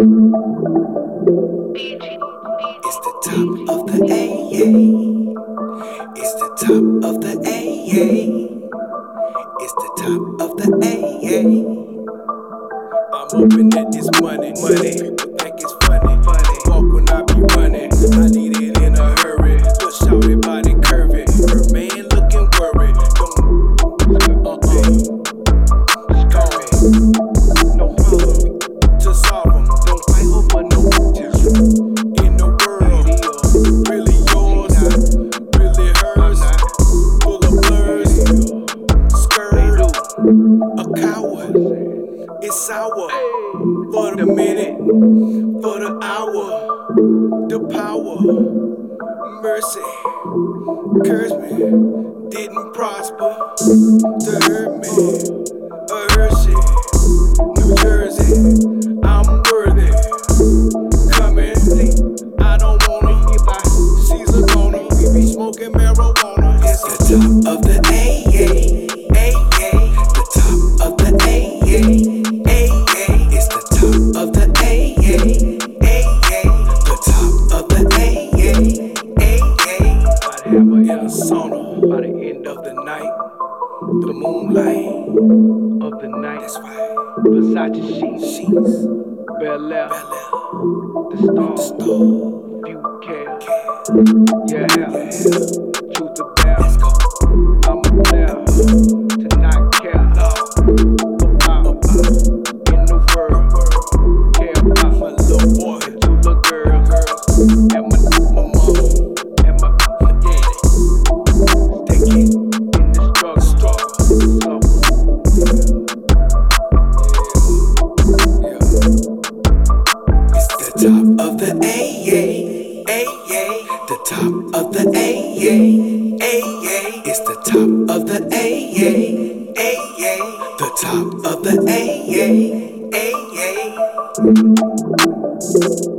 It's the top of the AA. It's the top of the AA. It's the top of the AA. I'm hoping that this money. People think it's funny. Walk when I be running. I need it in a hurry. Push out your body curvy. Her man looking worried. No problem to solve them. Don't fight over no bitches in the world. Really yours, really hers. Full of blurs, skirt, a coward. It's sour for the minute, for the hour. The power, mercy, curse me, didn't prosper to hurt me. A Hershey, New Jersey, I'm worthy. Coming, I don't wanna get by Caesar corner. We be smoking marijuana. It's the top of the AA, the top of the AA, it's the top of the AA, the top of the AA, About to have a inner sauna by the end of the night. The moonlight of the night. That's right. Versace sheets. Bel Air. The star. Few care. Yeah. Truth to bear. I'm there to not care about in the world. Care about my little boy and two little girls and my mama and my daddy. Take it in the struggle. It's the top of the AA, the top of the AA, it's the top of the AA, the top of the AA.